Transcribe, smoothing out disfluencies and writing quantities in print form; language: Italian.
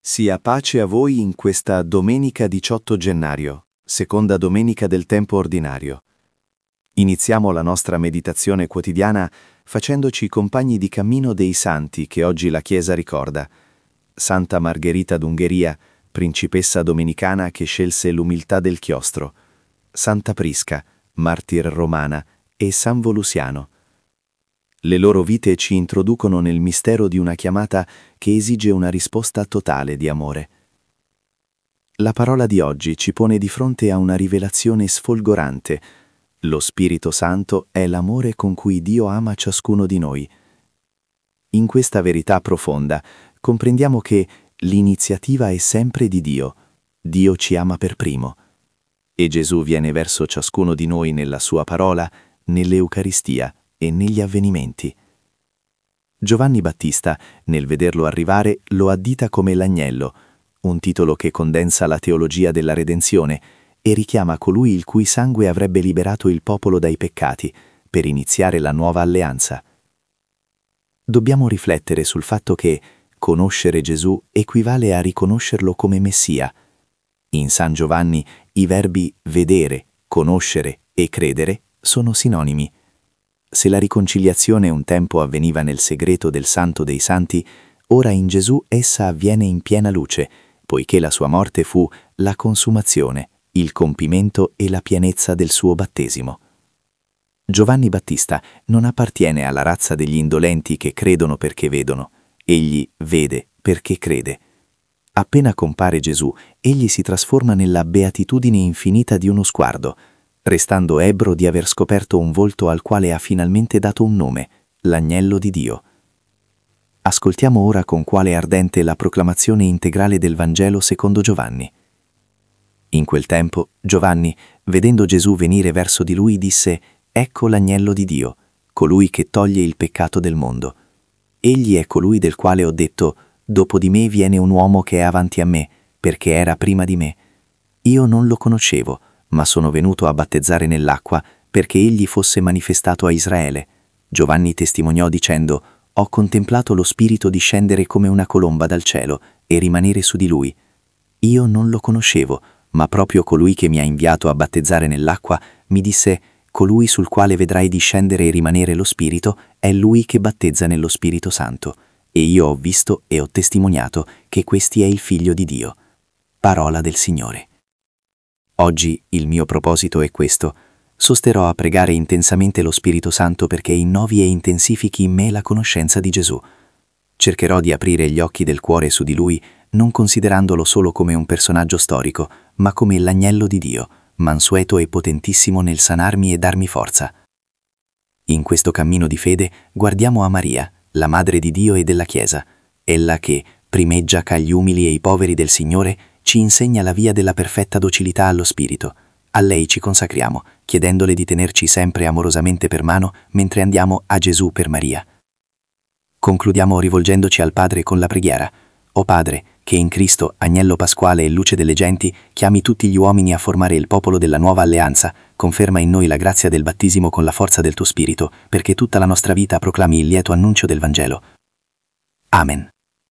Sia pace a voi in questa domenica 18 gennaio, seconda domenica del tempo ordinario. Iniziamo la nostra meditazione quotidiana facendoci compagni di cammino dei santi che oggi la Chiesa ricorda. Santa Margherita d'Ungheria, principessa domenicana che scelse l'umiltà del chiostro. Santa Prisca, martir romana, e San Volusiano. Le loro vite ci introducono nel mistero di una chiamata che esige una risposta totale di amore. La parola di oggi ci pone di fronte a una rivelazione sfolgorante. Lo Spirito Santo è l'amore con cui Dio ama ciascuno di noi. In questa verità profonda comprendiamo che l'iniziativa è sempre di Dio. Dio ci ama per primo. E Gesù viene verso ciascuno di noi nella sua parola, nell'Eucaristia e negli avvenimenti. Giovanni Battista, nel vederlo arrivare, lo addita come l'agnello, un titolo che condensa la teologia della redenzione e richiama colui il cui sangue avrebbe liberato il popolo dai peccati per iniziare la nuova alleanza. Dobbiamo riflettere sul fatto che conoscere Gesù equivale a riconoscerlo come Messia. In San Giovanni i verbi vedere, conoscere e credere sono sinonimi. Se la riconciliazione un tempo avveniva nel segreto del Santo dei Santi, ora in Gesù essa avviene in piena luce, poiché la sua morte fu la consumazione, il compimento e la pienezza del suo battesimo. Giovanni Battista non appartiene alla razza degli indolenti che credono perché vedono, egli vede perché crede. Appena compare Gesù, egli si trasforma nella beatitudine infinita di uno sguardo, restando ebbro di aver scoperto un volto al quale ha finalmente dato un nome, l'agnello di Dio. Ascoltiamo ora con quale ardente la proclamazione integrale del Vangelo secondo Giovanni. In quel tempo, Giovanni, vedendo Gesù venire verso di lui, disse: «Ecco l'agnello di Dio, colui che toglie il peccato del mondo. Egli è colui del quale ho detto: dopo di me viene un uomo che è avanti a me, perché era prima di me. Io non lo conoscevo, ma sono venuto a battezzare nell'acqua perché egli fosse manifestato a Israele». Giovanni testimoniò dicendo: «Ho contemplato lo Spirito discendere come una colomba dal cielo e rimanere su di lui. Io non lo conoscevo, ma proprio colui che mi ha inviato a battezzare nell'acqua mi disse: colui sul quale vedrai discendere e rimanere lo Spirito è lui che battezza nello Spirito Santo. E io ho visto e ho testimoniato che questi è il Figlio di Dio». Parola del Signore. Oggi il mio proposito è questo: sosterrò a pregare intensamente lo Spirito Santo perché innovi e intensifichi in me la conoscenza di Gesù. Cercherò di aprire gli occhi del cuore su di Lui, non considerandolo solo come un personaggio storico, ma come l'agnello di Dio, mansueto e potentissimo nel sanarmi e darmi forza. In questo cammino di fede guardiamo a Maria, la Madre di Dio e della Chiesa, ella che primeggia ca gli umili e i poveri del Signore, ci insegna la via della perfetta docilità allo Spirito. A lei ci consacriamo, chiedendole di tenerci sempre amorosamente per mano mentre andiamo a Gesù per Maria. Concludiamo rivolgendoci al Padre con la preghiera. O Padre, che in Cristo, agnello pasquale e luce delle genti, chiami tutti gli uomini a formare il popolo della nuova alleanza, conferma in noi la grazia del battesimo con la forza del tuo Spirito, perché tutta la nostra vita proclami il lieto annuncio del Vangelo. Amen.